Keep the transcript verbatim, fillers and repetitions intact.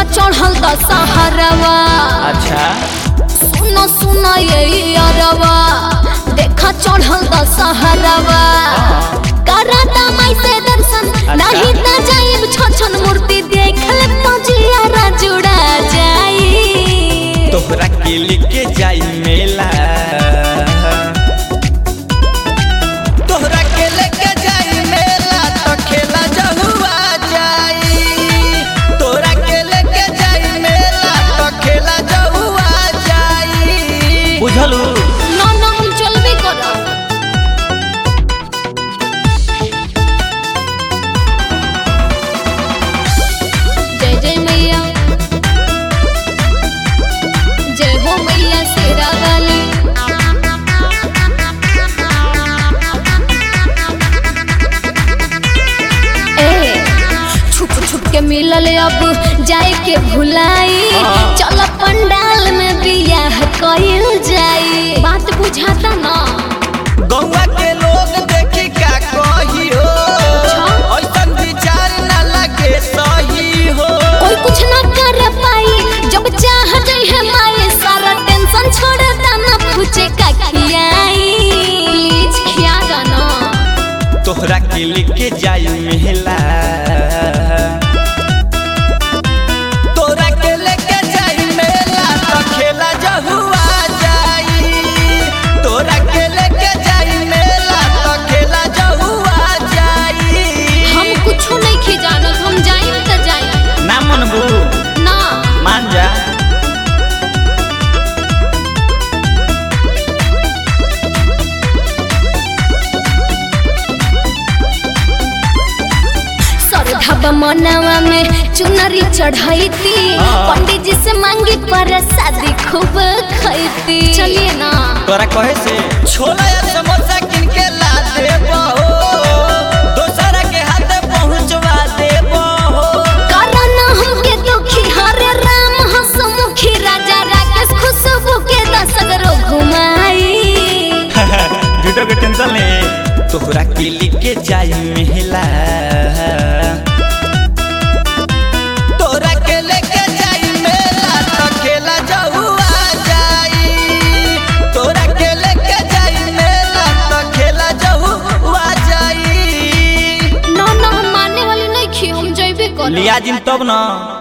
चढ़ल दशहरवा। अच्छा सुनो सुनो ये अरवा देखा चढ़ल दशहरवा। कराता माई से दर्शन नहीं त जाइब छछन मूर्ति देख ले पजियारा जुड़ा जाई। तोहरा के लेके जाई मेला, तोहरा के लेके जाई मेला तो खेला जहुआ जाई। तोहरा के लेके जाई मेला तो खेला जहुआ जाई। बुझलू ना ना हम चलबे करो। जय जय मैया जय हो मैया शेरा वाली। ए छुप छुप के मिलल अब जाए के भुलाई। चल पंडाल में बियाह कइल जाई। बात बुझाता ना गौवा के लोग देखी का कही हो, ऐसन विचार ना लगे सही हो। कोई कुछ ना कर पाई जब चाह जाई है माए। सारा टेंशन छोड़ दाना पूछे का खियाई। प्लीज खिया गाना। तोहरा के लेके जाई मेला, तोहरा के लेके जाई मेला तो खेला जहुआ जाई। तोहरा के लेके जाई मेला तो खेला जहुआ जाई। हम कुछ नहीं खी जानत हम जाई त जाई ना मनबू ना। मान जा। सरधा मनवा में चुनरी चढ़ाई थी। पंडित जी से मांगी पर शादी खूब खैती। चलिए ना तोरा कहे से छोला या समोसा किन के ला देबो, दोसरा के हाथ पहुंचवा देबो। करना हमके दुखी हरे राम हंसमुखी राजा राकेश खुशबू के दसगरो घुमाई। झूठो के टेंशन ले। तोहरा के लेके जाई मेला, तोहरा के लेके जाई मेला तो खेला जहुआ जाई। तोहरा के लेके जाई मेला तो खेला जहुआ जाई। ना ना हम मानने वाली नहीं खी हम जइबे कर। लिया जिन तब ना।